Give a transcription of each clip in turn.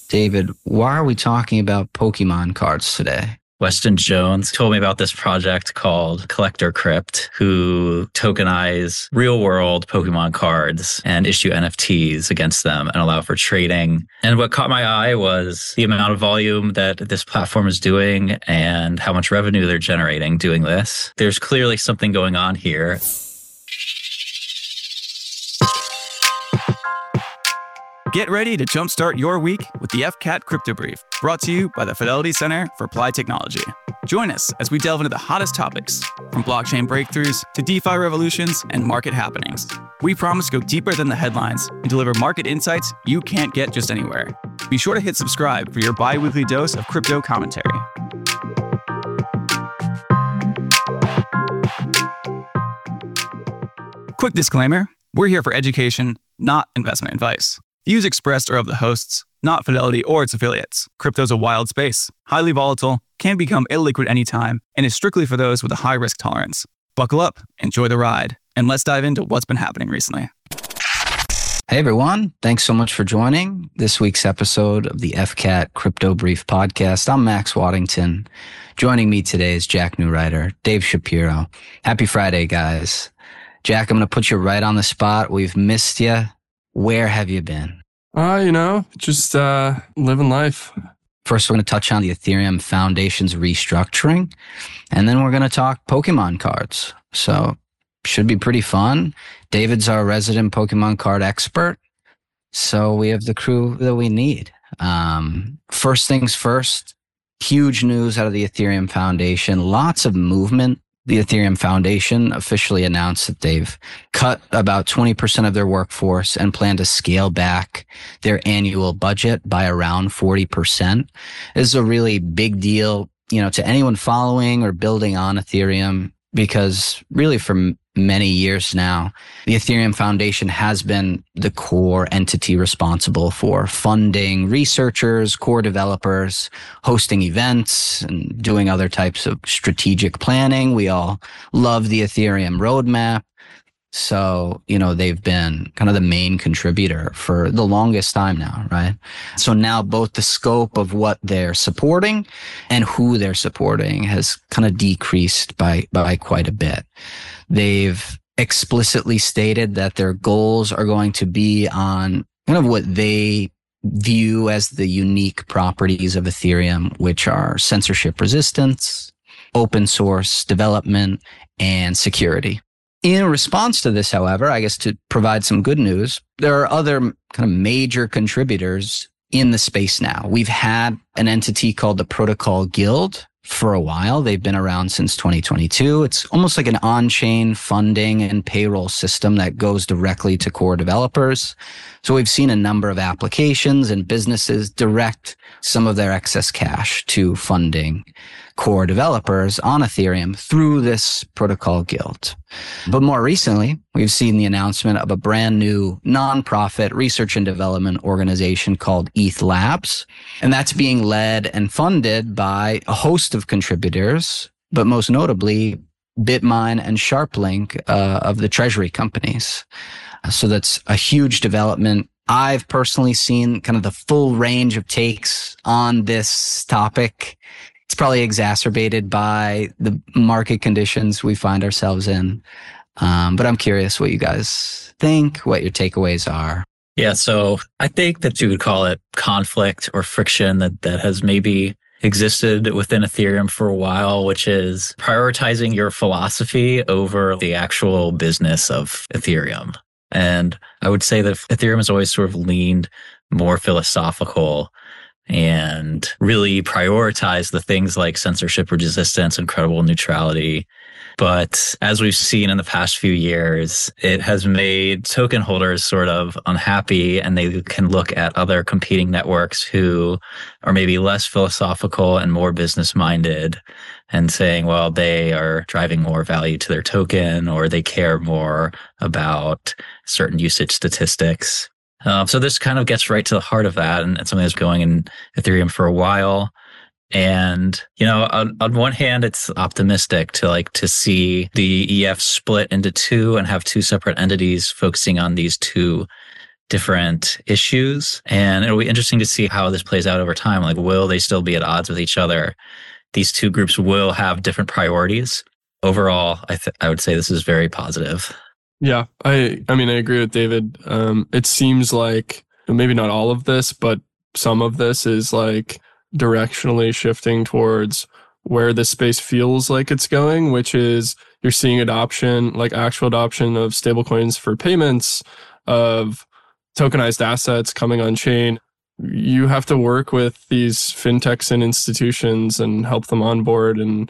David, why are we talking about Pokemon cards today? Weston Jones told me about this project called Collector Crypt, who tokenize real-world Pokemon cards and issue NFTs against them and allow for trading. And what caught my eye was the amount of volume that this platform is doing and how much revenue they're generating doing this. There's clearly something going on here. Get ready to jumpstart your week with the FCAT Crypto Brief, brought to you by the Fidelity Center for Applied Technology. Join us as we delve into the hottest topics, from blockchain breakthroughs to DeFi revolutions and market happenings. We promise to go deeper than the headlines and deliver market insights you can't get just anywhere. Be sure to hit subscribe for your bi-weekly dose of crypto commentary. Quick disclaimer, we're here for education, not investment advice. Views expressed are of the hosts, not Fidelity or its affiliates. Crypto's a wild space, highly volatile, can become illiquid anytime, and is strictly for those with a high risk tolerance. Buckle up, enjoy the ride, and let's dive into what's been happening recently. Hey everyone, thanks so much for joining this week's episode of the FCAT Crypto Brief podcast. I'm Max Waddington. Joining me today is Jack Newrider, Dave Shapiro. Happy Friday, guys. Jack, I'm going to put you right on the spot. We've missed you. Where have you been? Just living life. First, we're going to touch on the Ethereum Foundation's restructuring, and then we're going to talk Pokemon cards. So, should be pretty fun. David's our resident Pokemon card expert, so we have the crew that we need. First things first, huge news out of the Ethereum Foundation. Lots of movement. The Ethereum Foundation officially announced that they've cut about 20% of their workforce and plan to scale back their annual budget by around 40%. This is a really big deal, to anyone following or building on Ethereum, because really for many years now, the Ethereum Foundation has been the core entity responsible for funding researchers, core developers, hosting events, and doing other types of strategic planning. We all love the Ethereum roadmap. So, they've been kind of the main contributor for the longest time now, right? So now both the scope of what they're supporting and who they're supporting has kind of decreased by quite a bit. They've explicitly stated that their goals are going to be on kind of what they view as the unique properties of Ethereum, which are censorship resistance, open source development, and security. In response to this, however, I guess to provide some good news, there are other kind of major contributors in the space now. We've had an entity called the Protocol Guild for a while. They've been around since 2022. It's almost like an on-chain funding and payroll system that goes directly to core developers. So we've seen a number of applications and businesses direct some of their excess cash to funding core developers on Ethereum through this Protocol Guild. But more recently, we've seen the announcement of a brand new nonprofit research and development organization called ETH Labs. And that's being led and funded by a host of contributors, but most notably Bitmine and SharpLink of the treasury companies. So that's a huge development. I've personally seen kind of the full range of takes on this topic. It's probably exacerbated by the market conditions we find ourselves in. But I'm curious what you guys think, what your takeaways are. Yeah, so I think that you would call it conflict or friction that has maybe existed within Ethereum for a while, which is prioritizing your philosophy over the actual business of Ethereum. And I would say that Ethereum has always sort of leaned more philosophical and really prioritize the things like censorship resistance and credible neutrality. But as we've seen in the past few years, it has made token holders sort of unhappy, and they can look at other competing networks who are maybe less philosophical and more business minded and saying, well, they are driving more value to their token, or they care more about certain usage statistics. So this kind of gets right to the heart of that, and it's something that's going in Ethereum for a while. And, on one hand, it's optimistic to see the EF split into two and have two separate entities focusing on these two different issues. And it'll be interesting to see how this plays out over time. Like, will they still be at odds with each other? These two groups will have different priorities. Overall, I would say this is very positive. Yeah, I mean, I agree with David. It seems like maybe not all of this, but some of this is like directionally shifting towards where this space feels like it's going, which is you're seeing adoption, like actual adoption of stablecoins for payments, of tokenized assets coming on chain. You have to work with these fintechs and institutions and help them onboard. And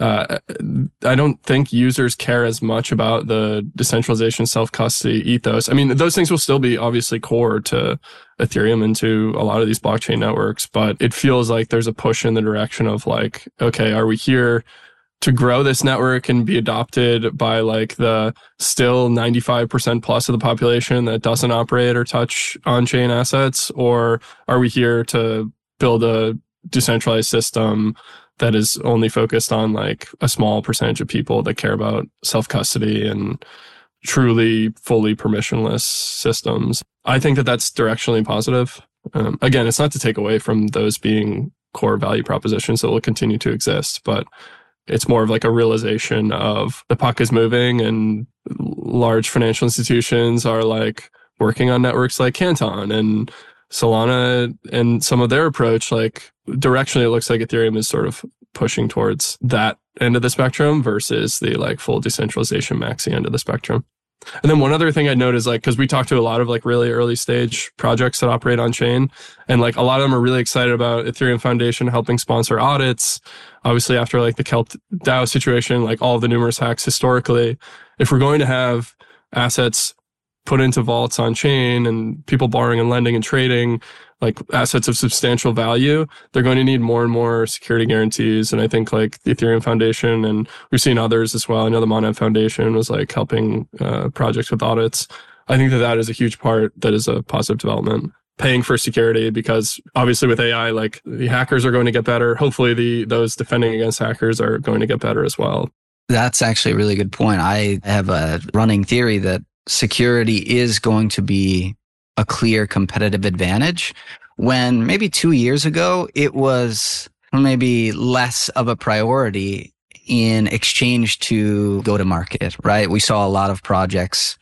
I don't think users care as much about the decentralization, self-custody ethos. I mean, those things will still be obviously core to Ethereum and to a lot of these blockchain networks, but it feels like there's a push in the direction of like, okay, are we here to grow this network and be adopted by like the still 95% plus of the population that doesn't operate or touch on-chain assets? Or are we here to build a decentralized system that is only focused on like a small percentage of people that care about self-custody and truly fully permissionless systems? I think that that's directionally positive. Again, it's not to take away from those being core value propositions that will continue to exist, but it's more of like a realization of the puck is moving and large financial institutions are like working on networks like Canton and Solana and some of their approach. Like directionally, it looks like Ethereum is sort of pushing towards that end of the spectrum versus the like full decentralization maxi end of the spectrum. And then one other thing I'd note is like, because we talked to a lot of like really early stage projects that operate on chain, and like a lot of them are really excited about Ethereum Foundation helping sponsor audits. Obviously, after like the Kelp DAO situation, like all of the numerous hacks historically, if we're going to have assets put into vaults on chain and people borrowing and lending and trading, like assets of substantial value, they're going to need more and more security guarantees. And I think like the Ethereum Foundation, and we've seen others as well. I know the Monad Foundation was like helping projects with audits. I think that that is a huge part that is a positive development. Paying for security, because obviously with AI, like the hackers are going to get better. Hopefully those defending against hackers are going to get better as well. That's actually a really good point. I have a running theory that security is going to be a clear competitive advantage, when maybe 2 years ago, it was maybe less of a priority in exchange to go to market, right? We saw a lot of projects,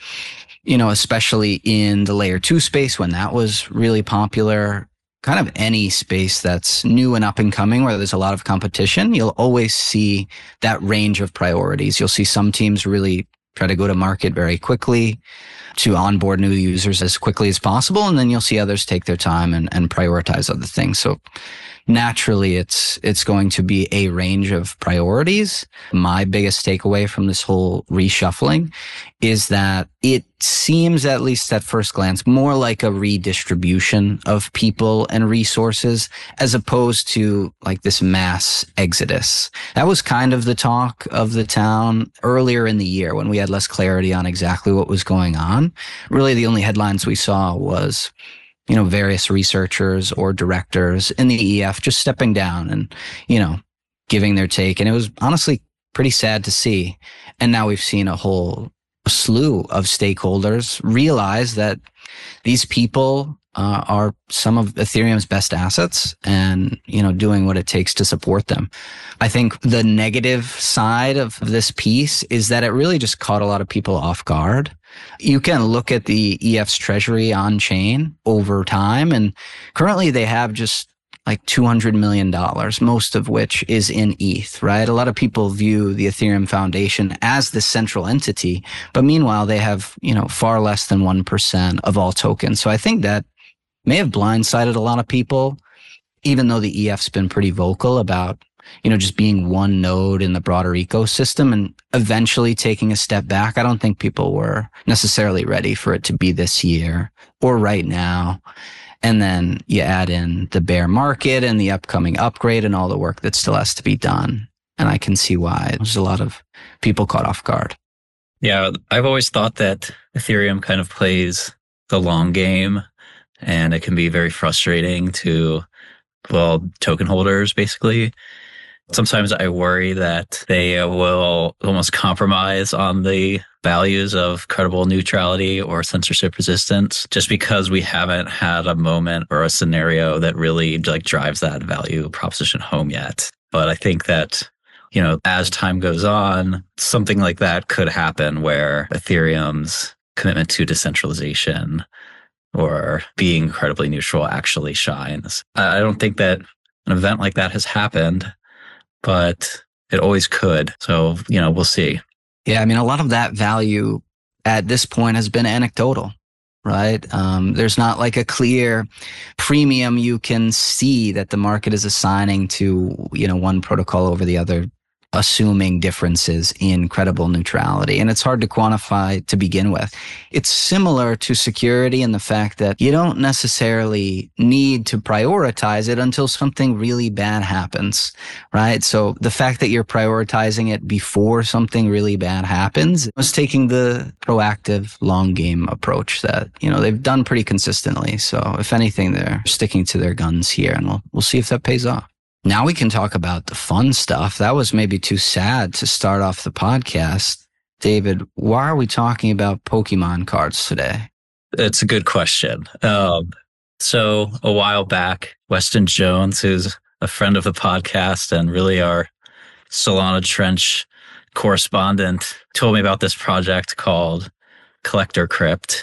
especially in the layer 2 space when that was really popular. Kind of any space that's new and up and coming where there's a lot of competition, you'll always see that range of priorities. You'll see some teams really try to go to market very quickly to onboard new users as quickly as possible. And then you'll see others take their time and prioritize other things. So naturally, it's going to be a range of priorities. My biggest takeaway from this whole reshuffling is that it seems, at least at first glance, more like a redistribution of people and resources as opposed to like this mass exodus. That was kind of the talk of the town earlier in the year when we had less clarity on exactly what was going on. Really, the only headlines we saw was various researchers or directors in the EF just stepping down and, giving their take. And it was honestly pretty sad to see. And now we've seen a whole slew of stakeholders realize that these people are some of Ethereum's best assets and, doing what it takes to support them. I think the negative side of this piece is that it really just caught a lot of people off guard. You can look at the EF's treasury on chain over time, and currently they have just like $200 million, most of which is in ETH, right? A lot of people view the Ethereum Foundation as the central entity, but meanwhile they have, far less than 1% of all tokens. So I think that may have blindsided a lot of people, even though the EF's been pretty vocal about just being one node in the broader ecosystem and eventually taking a step back. I don't think people were necessarily ready for it to be this year or right now. And then you add in the bear market and the upcoming upgrade and all the work that still has to be done. And I can see why there's a lot of people caught off guard. Yeah, I've always thought that Ethereum kind of plays the long game, and it can be very frustrating to, token holders, basically. Sometimes I worry that they will almost compromise on the values of credible neutrality or censorship resistance just because we haven't had a moment or a scenario that really like drives that value proposition home yet. But I think that, as time goes on, something like that could happen where Ethereum's commitment to decentralization or being incredibly neutral actually shines. I don't think that an event like that has happened, but it always could. So, we'll see. Yeah, I mean, a lot of that value at this point has been anecdotal, right? There's not like a clear premium you can see that the market is assigning to, one protocol over the other, assuming differences in credible neutrality. And it's hard to quantify to begin with. It's similar to security in the fact that you don't necessarily need to prioritize it until something really bad happens, right? So the fact that you're prioritizing it before something really bad happens is taking the proactive long game approach that, they've done pretty consistently. So if anything, they're sticking to their guns here, and we'll see if that pays off. Now we can talk about the fun stuff. That was maybe too sad to start off the podcast. David, why are we talking about Pokemon cards today? It's a good question. So a while back, Weston Jones, who's a friend of the podcast and really our Solana Trench correspondent, told me about this project called Collector Crypt,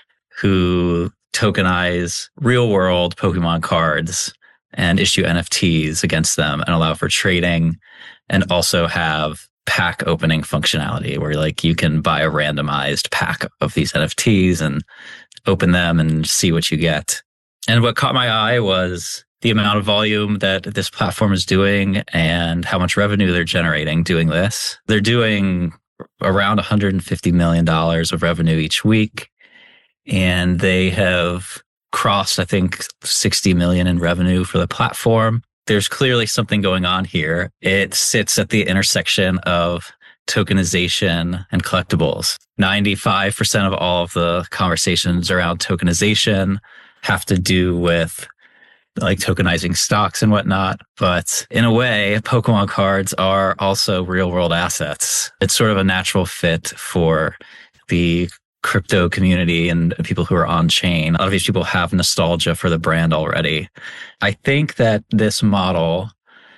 who tokenize real-world Pokemon cards and issue NFTs against them and allow for trading, and also have pack opening functionality where you can buy a randomized pack of these NFTs and open them and see what you get. And what caught my eye was the amount of volume that this platform is doing and how much revenue they're generating doing this. They're doing around $150 million of revenue each week, and they have crossed, I think, 60 million in revenue for the platform. There's clearly something going on here. It sits at the intersection of tokenization and collectibles. 95% of all of the conversations around tokenization have to do with tokenizing stocks and whatnot. But in a way, Pokemon cards are also real world assets. It's sort of a natural fit for the crypto community and people who are on chain. A lot of these people have nostalgia for the brand already. I think that this model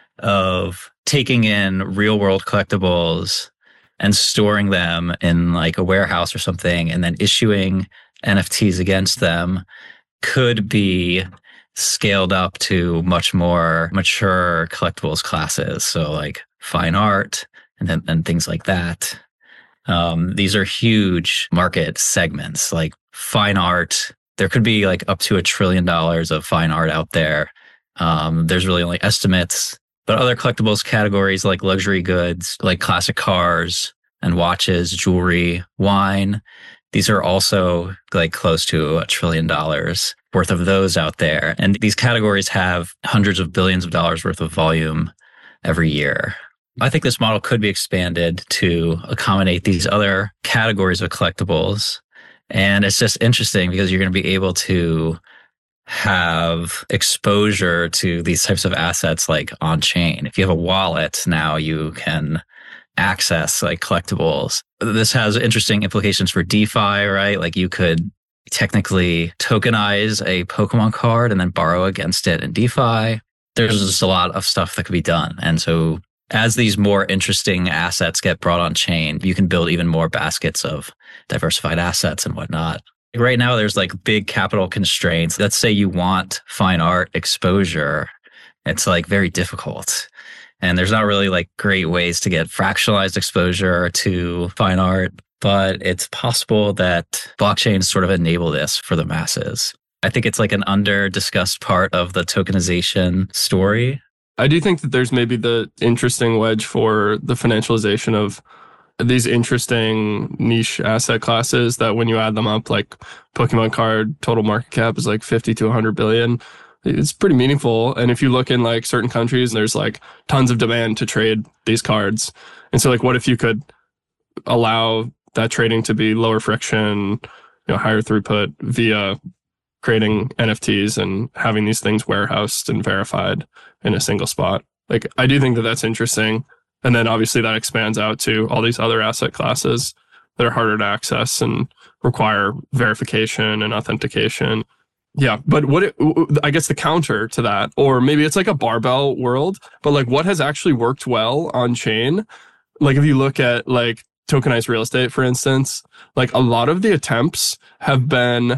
of taking in real world collectibles and storing them in a warehouse or something and then issuing NFTs against them could be scaled up to much more mature collectibles classes. So fine art and things like that. These are huge market segments, like fine art. There could be up to $1 trillion of fine art out there. There's really only estimates, but other collectibles categories like luxury goods, like classic cars and watches, jewelry, wine. These are also close to $1 trillion worth of those out there. And these categories have hundreds of billions of dollars worth of volume every year. I think this model could be expanded to accommodate these other categories of collectibles. And it's just interesting because you're going to be able to have exposure to these types of assets on chain. If you have a wallet, now you can access collectibles. This has interesting implications for DeFi, right? You could technically tokenize a Pokemon card and then borrow against it in DeFi. There's just a lot of stuff that could be done. And so as these more interesting assets get brought on chain, you can build even more baskets of diversified assets and whatnot. Right now, there's big capital constraints. Let's say you want fine art exposure. It's very difficult. And there's not really great ways to get fractionalized exposure to fine art, but it's possible that blockchains sort of enable this for the masses. I think it's an under-discussed part of the tokenization story. I do think that there's maybe the interesting wedge for the financialization of these interesting niche asset classes that when you add them up, Pokemon card total market cap is 50 to 100 billion. It's pretty meaningful. And if you look in certain countries, there's tons of demand to trade these cards. And so what if you could allow that trading to be lower friction, higher throughput via creating NFTs and having these things warehoused and verified in a single spot? Like, I do think that that's interesting. And then obviously that expands out to all these other asset classes that are harder to access and require verification and authentication. Yeah, but I guess the counter to that, or maybe it's like a barbell world, but like what has actually worked well on chain? Like if you look at like tokenized real estate, for instance, like a lot of the attempts have been,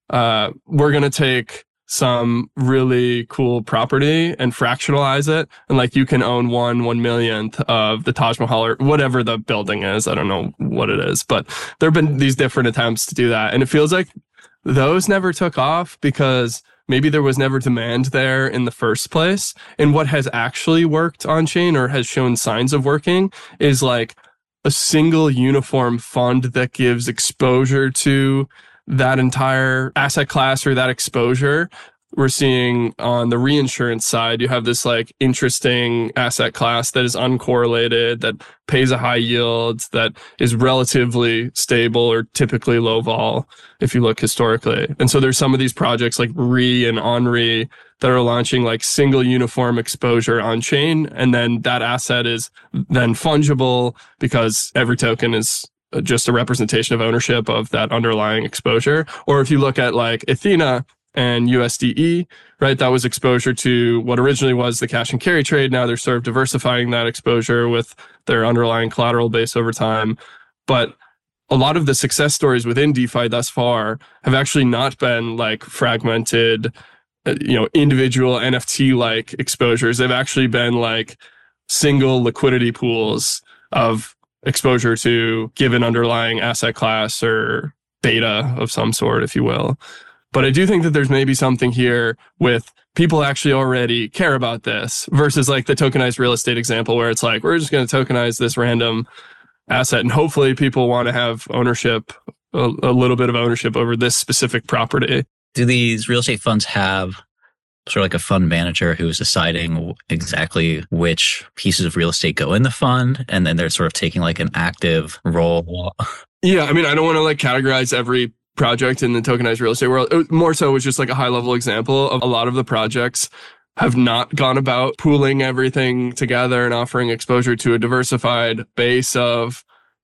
we're going to take some really cool property and fractionalize it. And like you can own 1/1,000,000th of the Taj Mahal or whatever the building is. I don't know what it is, but there have been these different attempts to do that. And it feels like those never took off because maybe there was never demand there in the first place. And what has actually worked on chain or has shown signs of working is like a single uniform fund that gives exposure to that entire asset class or that exposure. We're seeing on the reinsurance side, you have this like interesting asset class that is uncorrelated, that pays a high yield, that is relatively stable or typically low vol if you look historically. And so there's some of these projects like Re and Onre that are launching like single uniform exposure on chain. And then that asset is then fungible because every token is just a representation of ownership of that underlying exposure. Or if you look at like Athena and USDE, right, that was exposure to what originally was the cash and carry trade. Now they're sort of diversifying that exposure with their underlying collateral base over time. But a lot of the success stories within DeFi thus far have actually not been like fragmented, individual NFT-like exposures. They've actually been like single liquidity pools of exposure to given underlying asset class or beta of some sort, if you will. But I do think that there's maybe something here with people actually already care about this versus like the tokenized real estate example where it's like, we're just going to tokenize this random asset and hopefully people want to have ownership, a little bit of ownership over this specific property. Do these real estate funds have sort of like a fund manager who's deciding exactly which pieces of real estate go in the fund, and then they're sort of taking like an active role? Yeah, I mean, I don't want to like categorize every project in the tokenized real estate world. More so, it was just like a high level example of a lot of the projects have not gone about pooling everything together and offering exposure to a diversified base of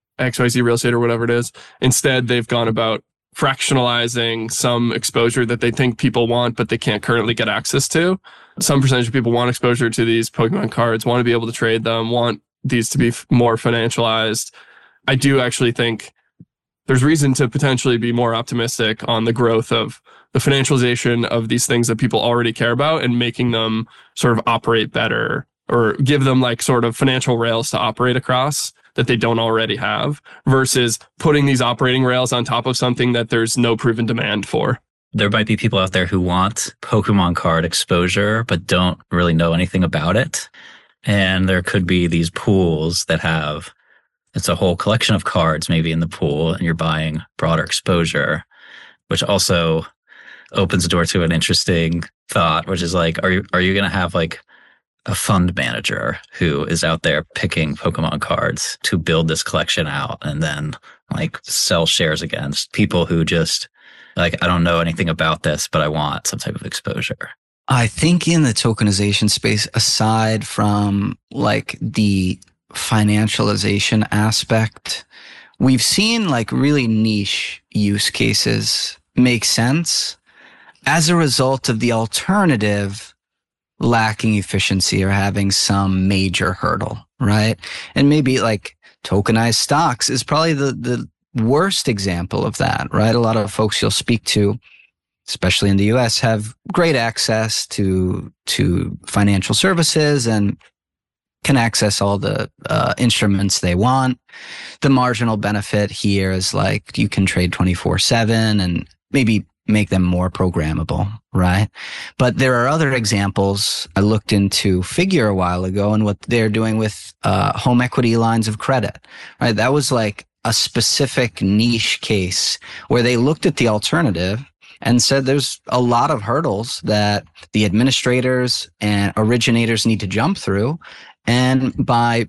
XYZ real estate or whatever it is. Instead, they've gone about fractionalizing some exposure that they think people want, but they can't currently get access to. Some percentage of people want exposure to these Pokemon cards, want to be able to trade them, want these to be more financialized. I do actually think there's reason to potentially be more optimistic on the growth of the financialization of these things that people already care about and making them sort of operate better or give them like sort of financial rails to operate across that they don't already have versus putting these operating rails on top of something that there's no proven demand for. There might be people out there who want Pokemon card exposure, but don't really know anything about it. And there could be these pools that have, it's a whole collection of cards maybe in the pool and you're buying broader exposure, which also opens the door to an interesting thought, which is like, are you going to have like a fund manager who is out there picking Pokemon cards to build this collection out and then like sell shares against people who just like, I don't know anything about this, but I want some type of exposure? I think in the tokenization space, aside from like the financialization aspect, we've seen like really niche use cases make sense as a result of the alternative lacking efficiency or having some major hurdle, right? And maybe like tokenized stocks is probably the worst example of that, right? A lot of folks you'll speak to, especially in the US, have great access to financial services and can access all the instruments they want. The marginal benefit here is like you can trade 24/7 and maybe make them more programmable, right? But there are other examples. I looked into Figure a while ago and what they're doing with home equity lines of credit, right? That was like a specific niche case where they looked at the alternative and said there's a lot of hurdles that the administrators and originators need to jump through. And by,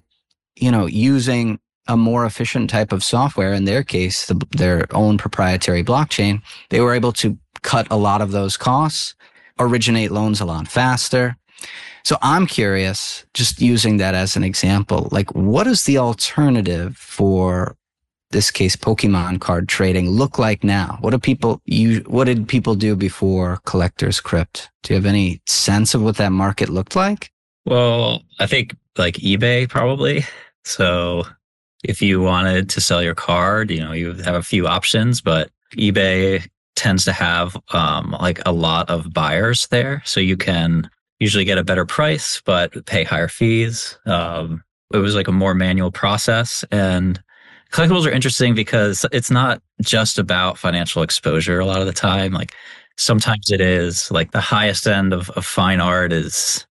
using a more efficient type of software, in their case, their own proprietary blockchain, they were able to cut a lot of those costs, originate loans a lot faster. So I'm curious, just using that as an example, like what is the alternative for this case Pokemon card trading look like now? What did people do before Collector's Crypt? Do you have any sense of what that market looked like? Well, I think like eBay probably. So if you wanted to sell your card, you have a few options, but eBay tends to have like a lot of buyers there. So you can usually get a better price, but pay higher fees. It was like a more manual process. And collectibles are interesting because it's not just about financial exposure a lot of the time. Like sometimes it is like the highest end of fine art is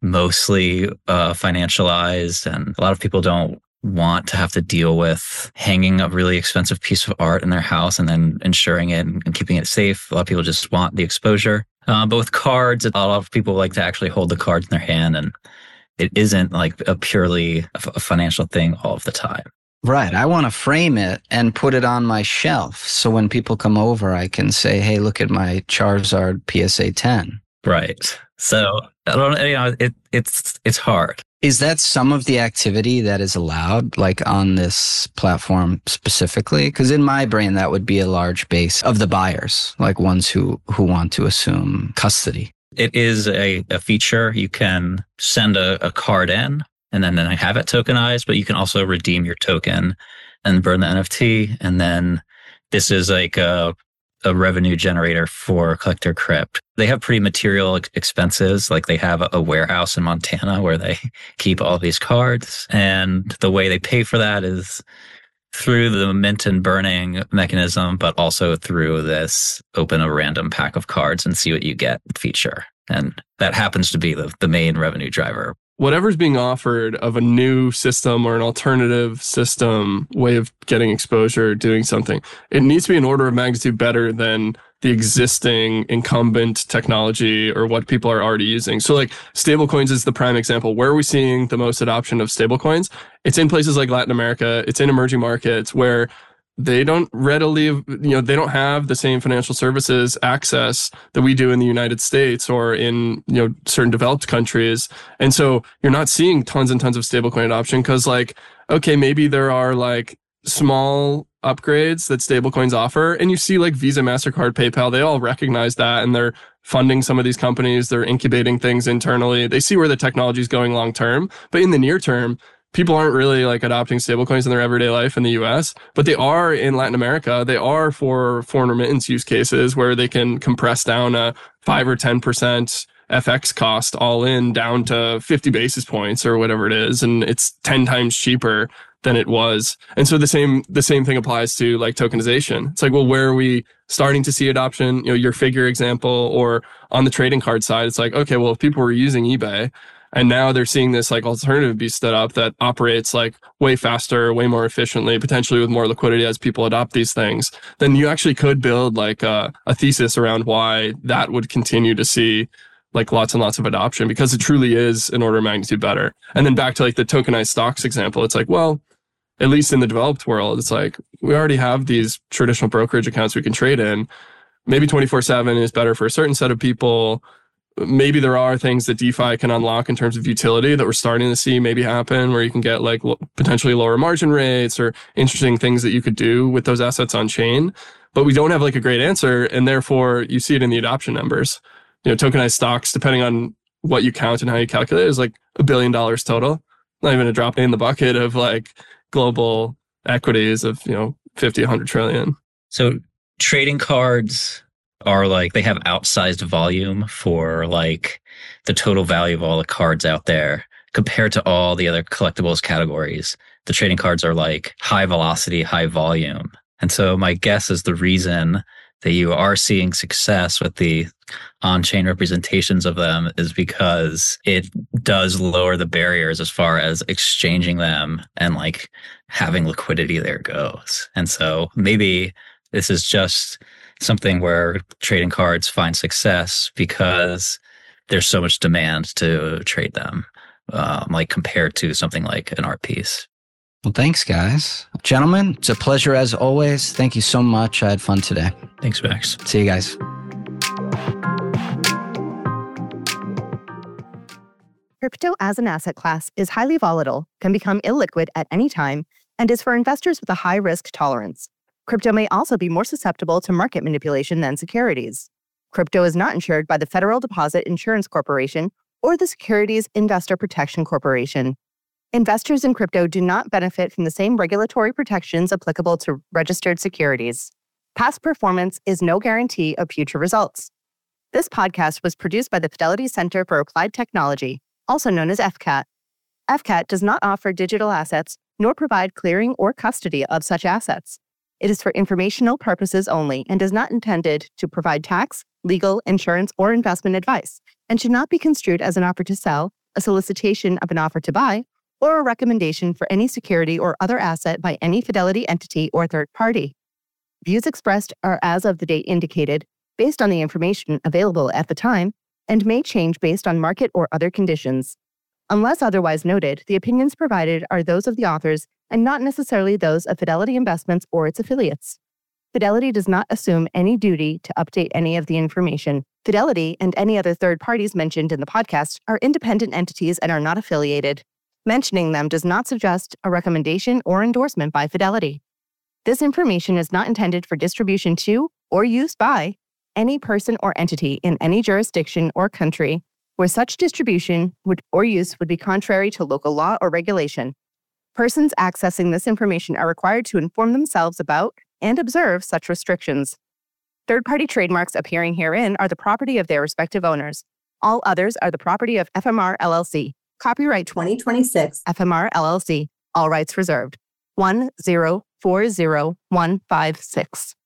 mostly financialized, and a lot of people don't want to have to deal with hanging a really expensive piece of art in their house and then insuring it and keeping it safe. A lot of people just want the exposure. But with cards, a lot of people like to actually hold the cards in their hand, and it isn't like a purely a financial thing all of the time. Right. I want to frame it and put it on my shelf. So when people come over, I can say, hey, look at my Charizard PSA 10. Right. So I don't, it's hard. Is that some of the activity that is allowed, like on this platform specifically? Because in my brain, that would be a large base of the buyers, like ones who want to assume custody. It is a feature. You can send a card in and then have it tokenized, but you can also redeem your token and burn the NFT. And then this is like a revenue generator for Collector Crypt. They have pretty material expenses. Like they have a warehouse in Montana where they keep all these cards. And the way they pay for that is through the mint and burning mechanism, but also through this open a random pack of cards and see what you get feature. And that happens to be the main revenue driver. Whatever's being offered of a new system or an alternative system way of getting exposure, doing something, it needs to be an order of magnitude better than the existing incumbent technology or what people are already using. So like stablecoins is the prime example. Where are we seeing the most adoption of stablecoins? It's in places like Latin America. It's in emerging markets where they don't readily, they don't have the same financial services access that we do in the United States or in, certain developed countries. And so you're not seeing tons and tons of stablecoin adoption because like, okay, maybe there are like small upgrades that stablecoins offer. And you see like Visa, MasterCard, PayPal, they all recognize that and they're funding some of these companies. They're incubating things internally. They see where the technology is going long term. But in the near term, people aren't really like adopting stablecoins in their everyday life in the US, but they are in Latin America. They are for foreign remittance use cases where they can compress down a 5 or 10% FX cost all in down to 50 basis points or whatever it is. And it's 10 times cheaper than it was. And so the same thing applies to like tokenization. It's like, well, where are we starting to see adoption? Your figure example, or on the trading card side, it's like, okay, well, if people were using eBay, and now they're seeing this like alternative be stood up that operates like way faster, way more efficiently, potentially with more liquidity as people adopt these things, then you actually could build like a thesis around why that would continue to see like lots and lots of adoption because it truly is an order of magnitude better. And then back to like the tokenized stocks example, it's like, well, at least in the developed world, it's like we already have these traditional brokerage accounts we can trade in. Maybe 24/7 is better for a certain set of people. Maybe there are things that DeFi can unlock in terms of utility that we're starting to see maybe happen where you can get like potentially lower margin rates or interesting things that you could do with those assets on chain. But we don't have like a great answer. And therefore you see it in the adoption numbers. Tokenized stocks, depending on what you count and how you calculate, is like $1 billion total. Not even a drop in the bucket of like global equities of, 50, 100 trillion. So trading cards are like, they have outsized volume for like the total value of all the cards out there compared to all the other collectibles categories. The trading cards are like high velocity, high volume. And so my guess is the reason that you are seeing success with the on-chain representations of them is because it does lower the barriers as far as exchanging them and like having liquidity there goes. And so maybe this is just something where trading cards find success because there's so much demand to trade them, like compared to something like an art piece. Well, thanks, guys. Gentlemen, it's a pleasure as always. Thank you so much. I had fun today. Thanks, Max. See you guys. Crypto as an asset class is highly volatile, can become illiquid at any time, and is for investors with a high risk tolerance. Crypto may also be more susceptible to market manipulation than securities. Crypto is not insured by the Federal Deposit Insurance Corporation or the Securities Investor Protection Corporation. Investors in crypto do not benefit from the same regulatory protections applicable to registered securities. Past performance is no guarantee of future results. This podcast was produced by the Fidelity Center for Applied Technology, also known as FCAT. FCAT does not offer digital assets nor provide clearing or custody of such assets. It is for informational purposes only and is not intended to provide tax, legal, insurance, or investment advice, and should not be construed as an offer to sell, a solicitation of an offer to buy, or a recommendation for any security or other asset by any Fidelity entity or third party. Views expressed are as of the date indicated, based on the information available at the time, and may change based on market or other conditions. Unless otherwise noted, the opinions provided are those of the authors and not necessarily those of Fidelity Investments or its affiliates. Fidelity does not assume any duty to update any of the information. Fidelity and any other third parties mentioned in the podcast are independent entities and are not affiliated. Mentioning them does not suggest a recommendation or endorsement by Fidelity. This information is not intended for distribution to or use by any person or entity in any jurisdiction or country where such distribution or use would be contrary to local law or regulation. Persons accessing this information are required to inform themselves about and observe such restrictions. Third-party trademarks appearing herein are the property of their respective owners. All others are the property of FMR LLC. Copyright 2026 FMR LLC. All rights reserved. 1040156.